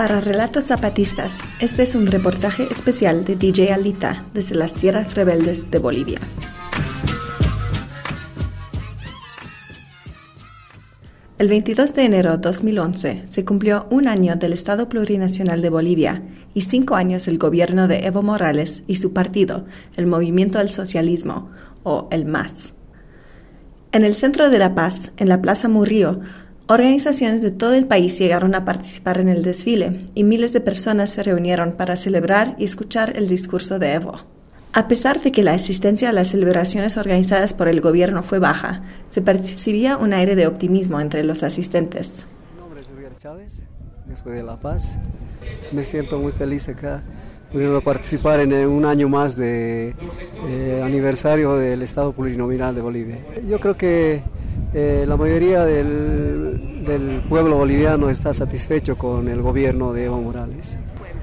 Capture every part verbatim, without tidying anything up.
Para Relatos Zapatistas, este es un reportaje especial de D J Alita desde las tierras rebeldes de Bolivia. El veintidós de enero de dos mil once se cumplió un año del Estado Plurinacional de Bolivia y cinco años del gobierno de Evo Morales y su partido, el Movimiento al Socialismo, o el M A S. En el centro de La Paz, en la Plaza Murillo, organizaciones de todo el país llegaron a participar en el desfile y miles de personas se reunieron para celebrar y escuchar el discurso de Evo. A pesar de que la asistencia a las celebraciones organizadas por el gobierno fue baja, se percibía un aire de optimismo entre los asistentes. Mi nombre es Edgar Chávez, yo soy de La Paz. Me siento muy feliz acá, pudiendo participar en un año más de eh, aniversario del Estado Plurinominal de Bolivia. Yo creo que eh, la mayoría del, del pueblo boliviano está satisfecho con el gobierno de Evo Morales.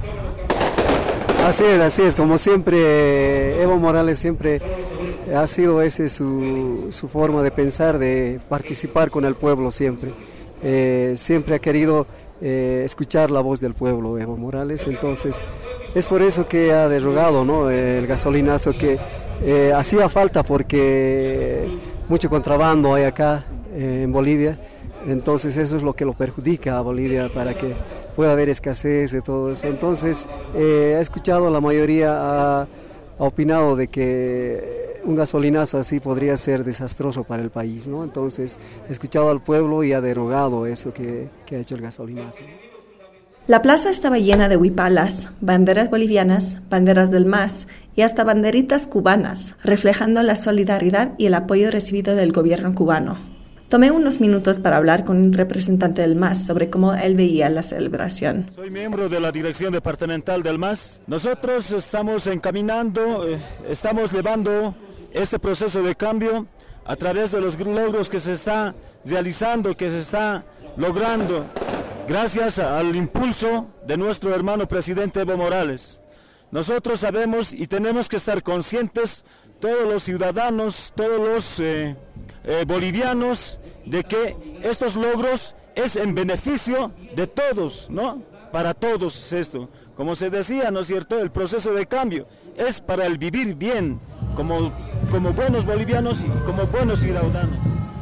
Así es, así es, como siempre, Evo Morales siempre ha sido ese su, su forma de pensar, de participar con el pueblo siempre. Eh, siempre ha querido eh, escuchar la voz del pueblo, Evo Morales, entonces es por eso que ha derogado, ¿no?, el gasolinazo que eh, hacía falta porque mucho contrabando hay acá eh, en Bolivia, entonces eso es lo que lo perjudica a Bolivia para que puede haber escasez de todo eso. Entonces, eh, he escuchado, la mayoría ha, ha opinado de que un gasolinazo así podría ser desastroso para el país, ¿no? Entonces, he escuchado al pueblo y ha derogado eso que, que ha hecho el gasolinazo. La plaza estaba llena de huipalas, banderas bolivianas, banderas del M A S y hasta banderitas cubanas, reflejando la solidaridad y el apoyo recibido del gobierno cubano. Tomé unos minutos para hablar con un representante del M A S sobre cómo él veía la celebración. Soy miembro de la dirección departamental del M A S. Nosotros estamos encaminando, eh, estamos llevando este proceso de cambio a través de los logros que se está realizando, que se está logrando, gracias al impulso de nuestro hermano presidente Evo Morales. Nosotros sabemos y tenemos que estar conscientes, todos los ciudadanos, todos los eh, eh, bolivianos, de que estos logros es en beneficio de todos, ¿no? Para todos es esto. Como se decía, ¿no es cierto?, el proceso de cambio es para el vivir bien, como, como buenos bolivianos y como buenos ciudadanos.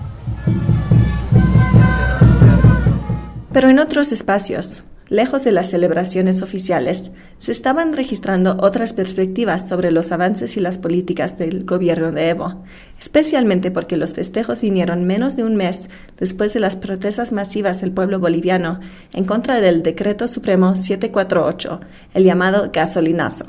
Pero en otros espacios, lejos de las celebraciones oficiales, se estaban registrando otras perspectivas sobre los avances y las políticas del gobierno de Evo, especialmente porque los festejos vinieron menos de un mes después de las protestas masivas del pueblo boliviano en contra del Decreto Supremo setecientos cuarenta y ocho, el llamado gasolinazo.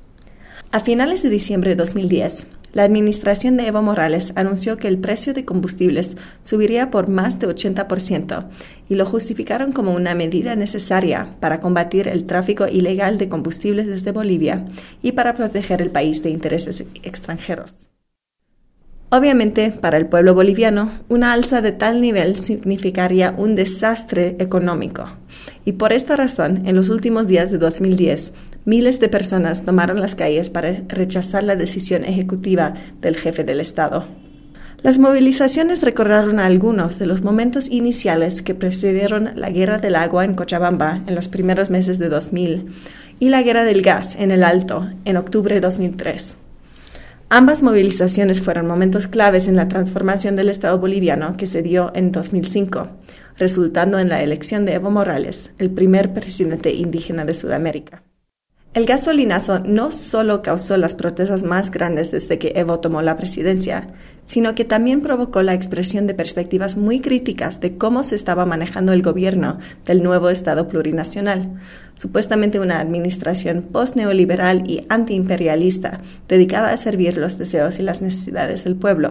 A finales de diciembre de dos mil diez, la administración de Evo Morales anunció que el precio de combustibles subiría por más de ochenta por ciento y lo justificaron como una medida necesaria para combatir el tráfico ilegal de combustibles desde Bolivia y para proteger el país de intereses extranjeros. Obviamente, para el pueblo boliviano, una alza de tal nivel significaría un desastre económico. Y por esta razón, en los últimos días de dos mil diez, miles de personas tomaron las calles para rechazar la decisión ejecutiva del jefe del Estado. Las movilizaciones recordaron a algunos de los momentos iniciales que precedieron la guerra del agua en Cochabamba en los primeros meses de dos mil y la guerra del gas en el Alto en octubre de dos mil tres. Ambas movilizaciones fueron momentos claves en la transformación del Estado boliviano que se dio en dos mil cinco, resultando en la elección de Evo Morales, el primer presidente indígena de Sudamérica. El gasolinazo no solo causó las protestas más grandes desde que Evo tomó la presidencia, sino que también provocó la expresión de perspectivas muy críticas de cómo se estaba manejando el gobierno del nuevo Estado plurinacional, supuestamente una administración post-neoliberal y antiimperialista dedicada a servir los deseos y las necesidades del pueblo.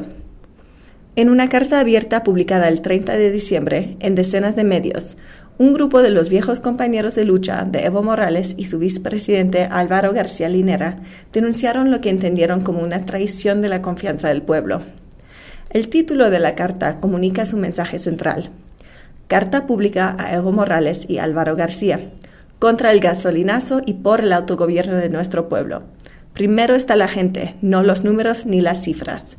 En una carta abierta publicada el treinta de diciembre en decenas de medios, un grupo de los viejos compañeros de lucha de Evo Morales y su vicepresidente Álvaro García Linera denunciaron lo que entendieron como una traición de la confianza del pueblo. El título de la carta comunica su mensaje central. Carta pública a Evo Morales y Álvaro García, contra el gasolinazo y por el autogobierno de nuestro pueblo. Primero está la gente, no los números ni las cifras.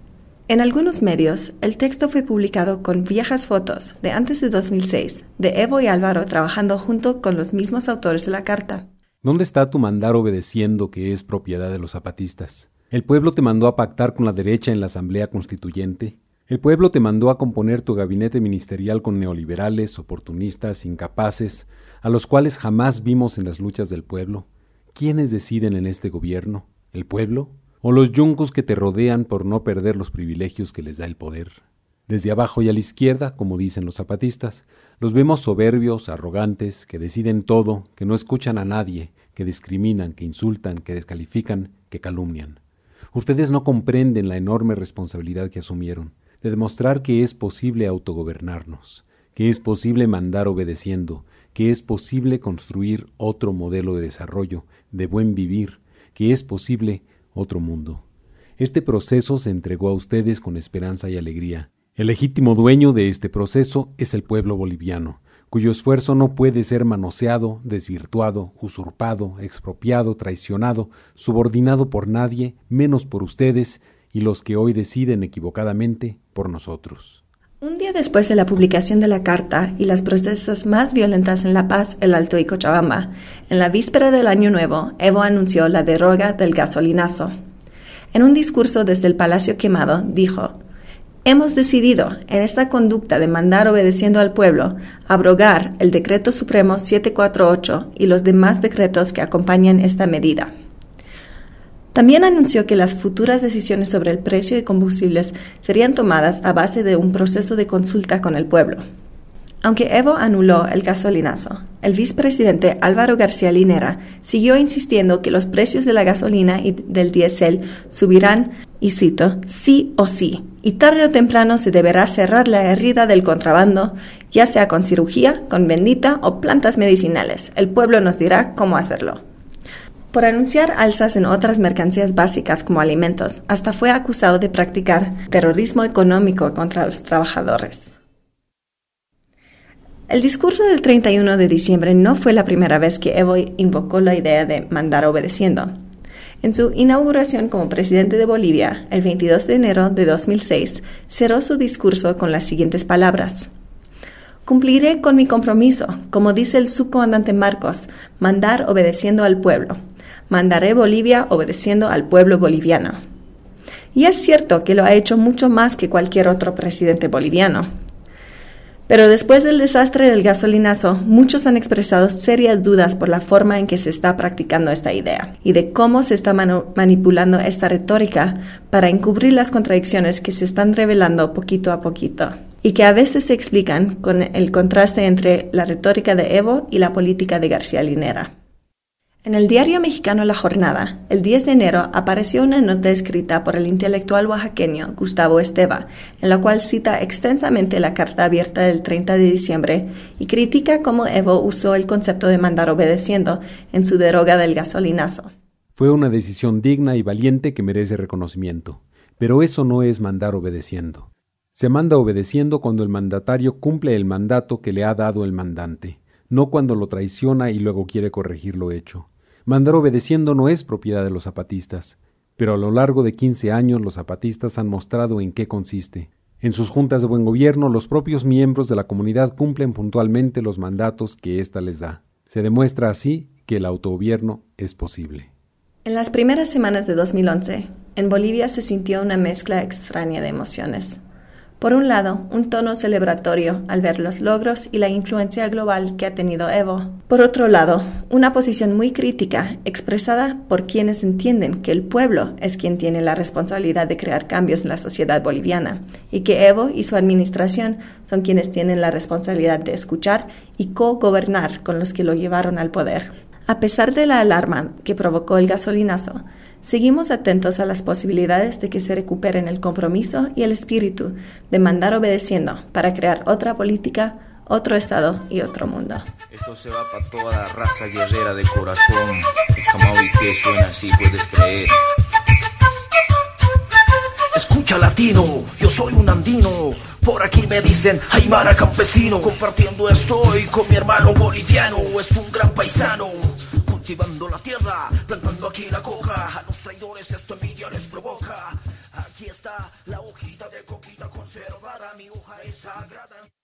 En algunos medios, el texto fue publicado con viejas fotos de antes de dos mil seis, de Evo y Álvaro trabajando junto con los mismos autores de la carta. ¿Dónde está tu mandar obedeciendo que es propiedad de los zapatistas? ¿El pueblo te mandó a pactar con la derecha en la Asamblea Constituyente? ¿El pueblo te mandó a componer tu gabinete ministerial con neoliberales, oportunistas, incapaces, a los cuales jamás vimos en las luchas del pueblo? ¿Quiénes deciden en este gobierno? ¿El pueblo? ¿O los yuncos que te rodean por no perder los privilegios que les da el poder? Desde abajo y a la izquierda, como dicen los zapatistas, los vemos soberbios, arrogantes, que deciden todo, que no escuchan a nadie, que discriminan, que insultan, que descalifican, que calumnian. Ustedes no comprenden la enorme responsabilidad que asumieron, de demostrar que es posible autogobernarnos, que es posible mandar obedeciendo, que es posible construir otro modelo de desarrollo, de buen vivir, que es posible otro mundo. Este proceso se entregó a ustedes con esperanza y alegría. El legítimo dueño de este proceso es el pueblo boliviano, cuyo esfuerzo no puede ser manoseado, desvirtuado, usurpado, expropiado, traicionado, subordinado por nadie, menos por ustedes y los que hoy deciden equivocadamente por nosotros. Un día después de la publicación de la carta y las protestas más violentas en La Paz, El Alto y Cochabamba, en la víspera del Año Nuevo, Evo anunció la deroga del gasolinazo. En un discurso desde el Palacio Quemado, dijo: «Hemos decidido, en esta conducta de mandar obedeciendo al pueblo, abrogar el Decreto Supremo setecientos cuarenta y ocho y los demás decretos que acompañan esta medida». También anunció que las futuras decisiones sobre el precio de combustibles serían tomadas a base de un proceso de consulta con el pueblo. Aunque Evo anuló el gasolinazo, el vicepresidente Álvaro García Linera siguió insistiendo que los precios de la gasolina y del diésel subirán, y cito, sí o sí, y tarde o temprano se deberá cerrar la herida del contrabando, ya sea con cirugía, con bendita o plantas medicinales. El pueblo nos dirá cómo hacerlo. Por anunciar alzas en otras mercancías básicas como alimentos, hasta fue acusado de practicar terrorismo económico contra los trabajadores. El discurso del treinta y uno de diciembre no fue la primera vez que Evo invocó la idea de mandar obedeciendo. En su inauguración como presidente de Bolivia, el veintidós de enero de dos mil seis, cerró su discurso con las siguientes palabras: «Cumpliré con mi compromiso, como dice el subcomandante Marcos, mandar obedeciendo al pueblo. Mandaré Bolivia obedeciendo al pueblo boliviano». Y es cierto que lo ha hecho mucho más que cualquier otro presidente boliviano. Pero después del desastre del gasolinazo, muchos han expresado serias dudas por la forma en que se está practicando esta idea y de cómo se está manu- manipulando esta retórica para encubrir las contradicciones que se están revelando poquito a poquito y que a veces se explican con el contraste entre la retórica de Evo y la política de García Linera. En el diario mexicano La Jornada, el diez de enero apareció una nota escrita por el intelectual oaxaqueño Gustavo Esteva, en la cual cita extensamente la carta abierta del treinta de diciembre y critica cómo Evo usó el concepto de mandar obedeciendo en su deroga del gasolinazo. Fue una decisión digna y valiente que merece reconocimiento, pero eso no es mandar obedeciendo. Se manda obedeciendo cuando el mandatario cumple el mandato que le ha dado el mandante, no cuando lo traiciona y luego quiere corregir lo hecho. Mandar obedeciendo no es propiedad de los zapatistas, pero a lo largo de quince años los zapatistas han mostrado en qué consiste. En sus juntas de buen gobierno, los propios miembros de la comunidad cumplen puntualmente los mandatos que ésta les da. Se demuestra así que el autogobierno es posible. En las primeras semanas de dos mil once, en Bolivia se sintió una mezcla extraña de emociones. Por un lado, un tono celebratorio al ver los logros y la influencia global que ha tenido Evo. Por otro lado, una posición muy crítica expresada por quienes entienden que el pueblo es quien tiene la responsabilidad de crear cambios en la sociedad boliviana y que Evo y su administración son quienes tienen la responsabilidad de escuchar y co-gobernar con los que lo llevaron al poder. A pesar de la alarma que provocó el gasolinazo, seguimos atentos a las posibilidades de que se recuperen el compromiso y el espíritu de mandar obedeciendo para crear otra política, otro Estado y otro mundo. Esto se va para toda la raza guerrera de corazón. Jamás que suena así, puedes creer. Escucha latino, yo soy un andino. Por aquí me dicen Aymara campesino. Compartiendo estoy con mi hermano boliviano. Es un gran paisano. cultivando la tierra, plantando aquí la coca. A los traidores esto envidia les provoca. Aquí está la hojita de coquita conservada, mi hoja es sagrada.